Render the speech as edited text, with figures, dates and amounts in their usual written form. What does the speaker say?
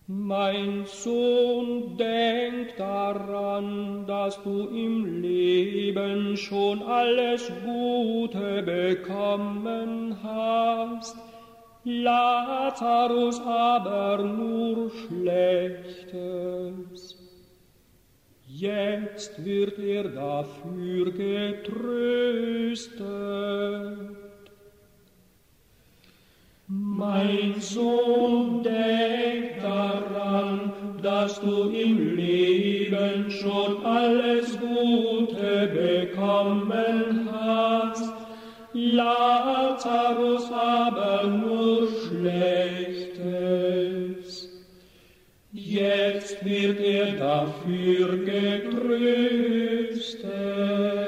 Mein Sohn, denk daran, dass du im Leben schon alles Gute bekommen hast, Lazarus aber nur Schlechtes. Jetzt wird er dafür getröstet. Mein Sohn, denk daran, dass du im Leben schon alles Gute bekommen hast, Lazarus aber nur Schlechtes. Jetzt wird er dafür getröstet.